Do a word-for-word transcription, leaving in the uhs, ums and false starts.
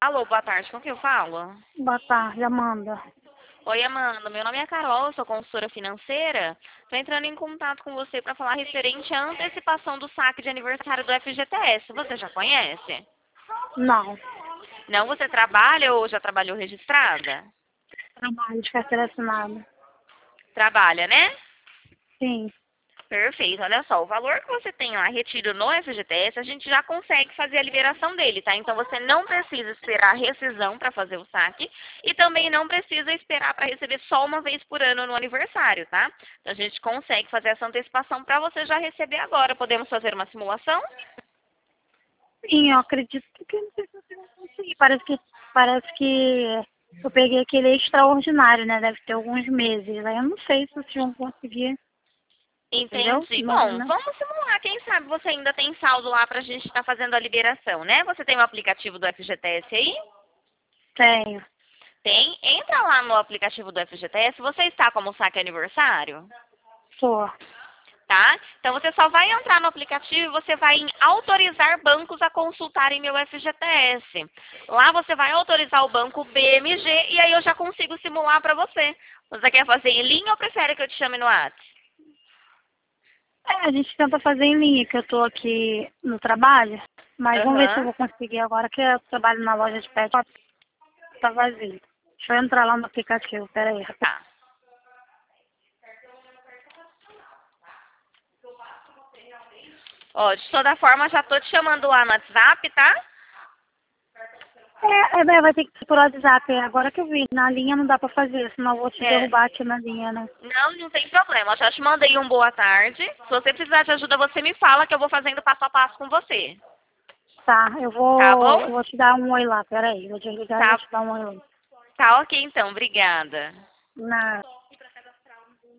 Alô, boa tarde, com quem eu falo? Boa tarde, Amanda. Oi, Amanda, meu nome é Carol, eu sou consultora financeira. Estou entrando em contato com você para falar referente à antecipação do saque de aniversário do F G T S. Você já conhece? Não, Não, você trabalha ou já trabalhou registrada? trabalho de carteira assinada. Trabalha, né? Sim. Perfeito, olha só, o valor que você tem lá retido no F G T S, a gente já consegue fazer a liberação dele, tá? Então você não precisa esperar a rescisão para fazer o saque e também não precisa esperar para receber só uma vez por ano no aniversário, tá? Então a gente consegue fazer essa antecipação para você já receber agora. Podemos fazer uma simulação? Sim, eu acredito que não sei se você vai conseguir. Parece que, parece que eu peguei aquele extraordinário, né? Deve ter alguns meses. Aí eu não sei se vocês vão conseguir, entendeu? Entendi. Não, Bom, né? vamos simular. Quem sabe você ainda tem saldo lá para a gente estar fazendo a liberação, né? Você tem o aplicativo do F G T S aí? Tenho. Tem. Entra lá no aplicativo do F G T S. Você está como saque aniversário? Sou. Tá? Então você só vai entrar no aplicativo e você vai em autorizar bancos a consultarem meu F G T S. Lá você vai autorizar o banco B M G e aí eu já consigo simular para você. Você quer fazer em linha ou prefere que eu te chame no WhatsApp? É, a gente tenta fazer em linha, que eu tô aqui no trabalho. Mas vamos ver se eu Aham. vou conseguir agora, que eu trabalho na loja de pet. Tá vazio. Deixa eu entrar lá no aplicativo. Pera aí. Tá. Ó, de toda forma, já tô te chamando lá no WhatsApp, tá? É, é, é, vai ter que ser por WhatsApp. É, agora que eu vi, na linha não dá pra fazer, senão eu vou te É. derrubar aqui na linha, né? Não, não tem problema. Eu já te mandei um boa tarde. Se você precisar de ajuda, você me fala que eu vou fazendo passo a passo com você. Tá, eu Tá vou, bom? eu vou te dar um oi lá, peraí. Vou desligar e vou Tá, te dar um oi lá. tá ok então. Obrigada. Na